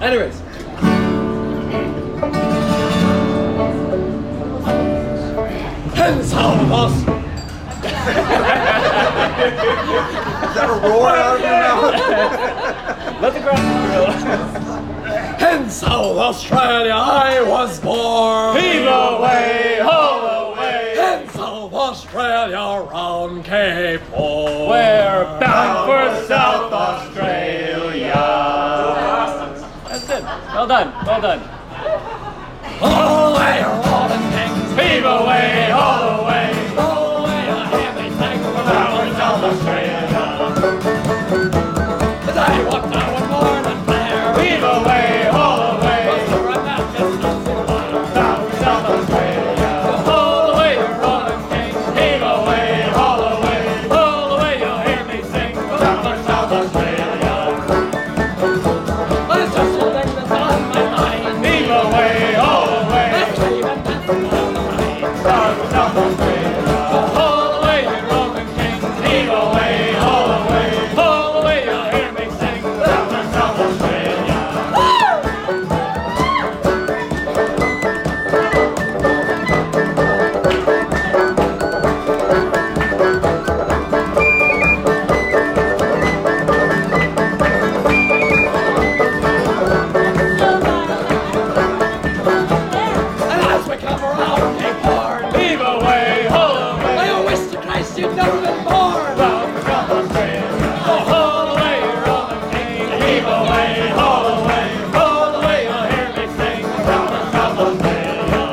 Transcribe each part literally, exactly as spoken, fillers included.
Anyways. Hens howl us. Is that a roar out of your mouth? Let the ground through. Hence how Australia I was born. Heave away, haul away. Hence how Australia round Cape Horn. We're bound for South Australia. That's it. Well done. Well done. Haul away, rolling kings. Heave away, haul away. Haul away, a heavy thing from Bound for South Australia. As I walked out one morning there. Heave away, haul away. Bound for South Australia. Haul away, you rolling kings. Heave away, haul away. Haul away, you'll hear me sing. Bound for South Australia. There's just one thing that's on my mind. Heave away, haul away. That's leaving that from all the right. Bound for South Australia. Haul away, you rolling kings. Heave away, haul away. Haul away, you'll hear me sing. Bound for South Australia. And as we come around Cape Horn, Heave away, haul away. I wish to Christ you'd never been born. Bound for South Australia. Haul away, you rolling kings. Heave away, haul away. Haul away, you'll hear me sing. Bound for South Australia.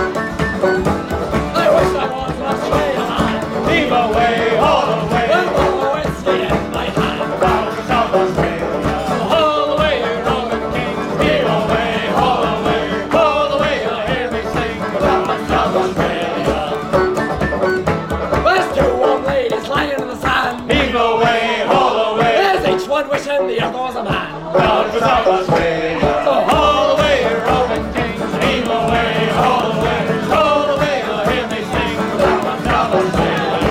I wish I was an Australian man. Heave away, haul away. Well, oh, it's the end of my hand. Bound for South Australia. Haul away, you rolling kings. Heave away, haul away. Haul away, you'll hear me sing. Bound for South Australia. There's two old ladies lying in the sand. Heave away, haul away. There's each one wishing the other was a man. Bound for South Australia. Haul away, you rolling kings. Heave away, haul away. Haul away, you'll hear me sing. Bound for South Australia.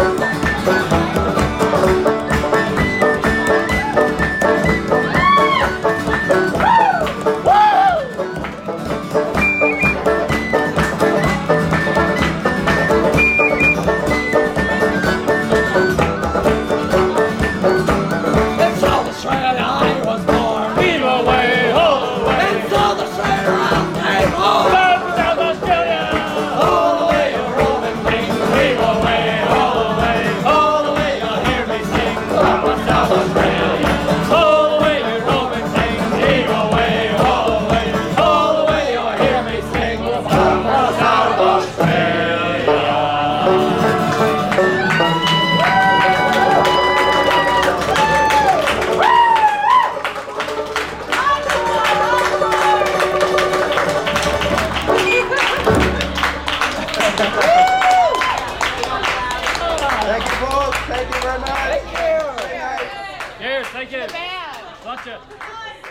In South Australia I was born. Heave away, haul away. In South Australia round Cape Horn. Bound for South Australia. All the way you're rolling kings. Heave away, haul away. Haul away, you'll hear me sing. Bound for South Australia. Haul away, you rolling kings. Heave away, haul away. Haul away, you'll hear me sing. Bound for South Australia. Thank you, folks. Thank you very much. Thank you. Cheers, thank you. Bad. Gotcha.